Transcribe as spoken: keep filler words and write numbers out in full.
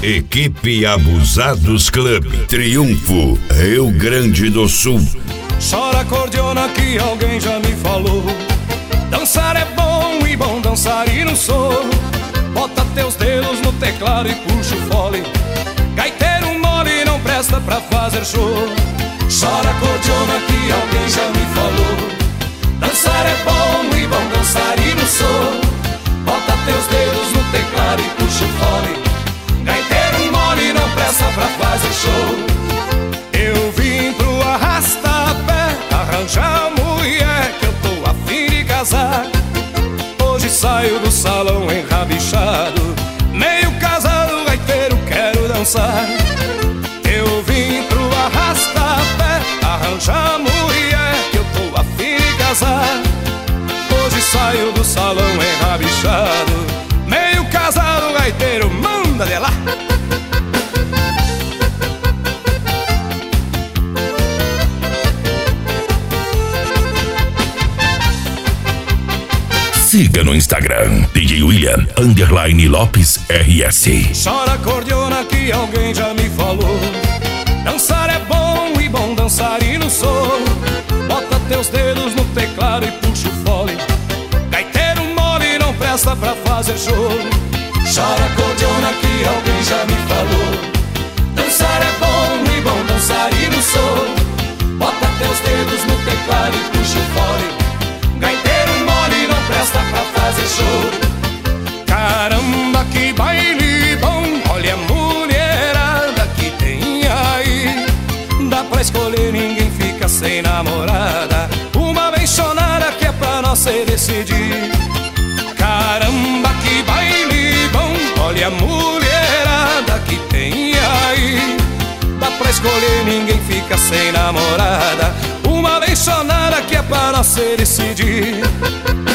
Equipe Abusados Club, Triunfo, Rio Grande do Sul. Chora cordiona que alguém já me falou. Dançar é bom e bom dançarino sou. Bota teus dedos no teclado e puxa o fole. Gaiteiro mole não presta pra fazer show. Chora cordiona que alguém já me falou. Dançar é bom e bom dançarino sou. Bota teus dedos no teclado e puxa o fole. Gaiteiro mole não presta pra fazer show. Eu vim pro arrasta-pé arranjar mulher que eu tô a fim de casar. Hoje saio do salão enrabichado, meio casado, gaiteiro, quero dançar. Eu vim pro arrasta-pé arranjar mulher que eu tô a fim de casar. Hoje saio do salão enrabichado, meio casado, gaiteiro, manda de lá. Siga no Instagram, D J William, underline Lopes R S. Chora cordiona que alguém já me falou. Dançar é bom e bom dançarino sou. Bota teus dedos no teclado e puxa o fole. Gaiteiro mole não presta pra fazer show. Chora cordiona que alguém já me falou. Dançar é bom e bom dançarino sou. Bota teus dedos no teclado e puxa o fole. Gaiteiro mole não presta pra fazer show. Caramba, que baile bom, olha a mulherada que tem aí. Dá pra escolher, ninguém fica sem namorada. Uma benchonada que é pra nós se decidir. Caramba, que baile bom, olha a mulherada que tem aí. Dá pra escolher, ninguém fica sem namorada. Uma benchonada que é para nós se decidir.